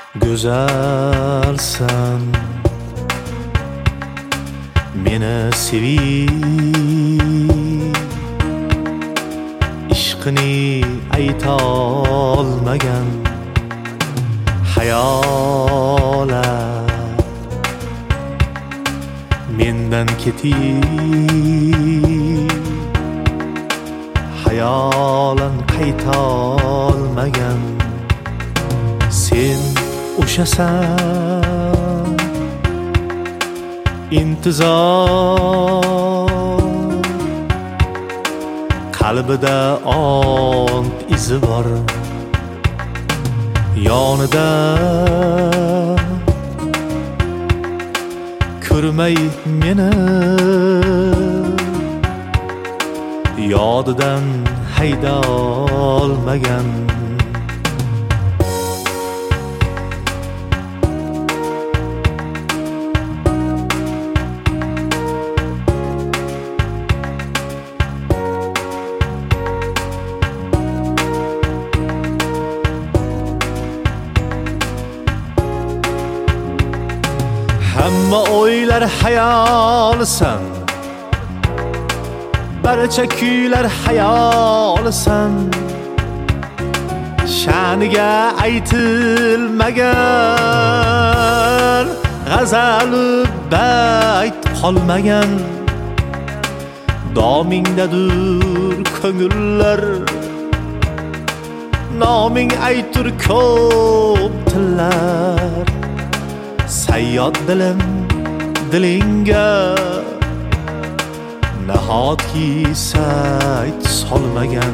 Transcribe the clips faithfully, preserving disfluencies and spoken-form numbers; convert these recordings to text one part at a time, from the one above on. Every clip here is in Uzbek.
Güzelsen meni sevib ishqini aytolmagan hayolat mendan ketib hayolan qaytolmagan sen o'shasan intizor qalbida ont izi bor yonida ko'rmay meni yodidan haydolmagan hamma o'ylar hayolsan barcha kuylar hayolsan sha'niga aytilmagan g'azalu bayt qolmagan domingdadur ko'ngillar noming aytur ko'p tillar sayyod dilim dilingga nahotki sayt solmagan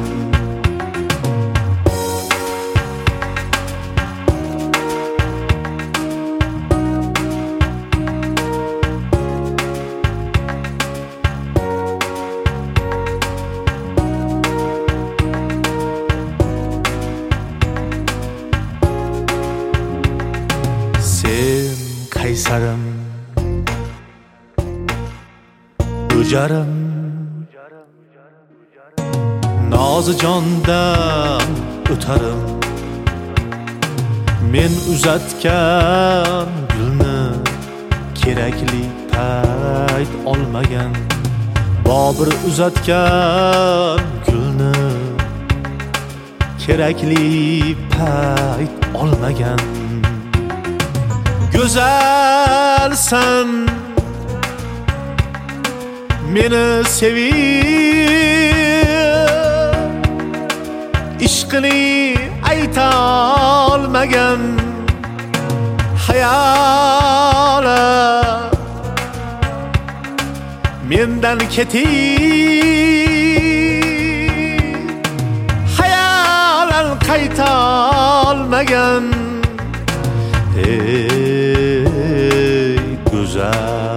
sen qaysarim o'jarim nozi jondan o'tarim men uzatgan gulni kerakli payt olmagan Bobur uzatgan gulni kerakli payt olmagan Güzelsen meni sevib ishqini aytolmagan hayolat mendan ketib hayolan qaytolmagan ey güzel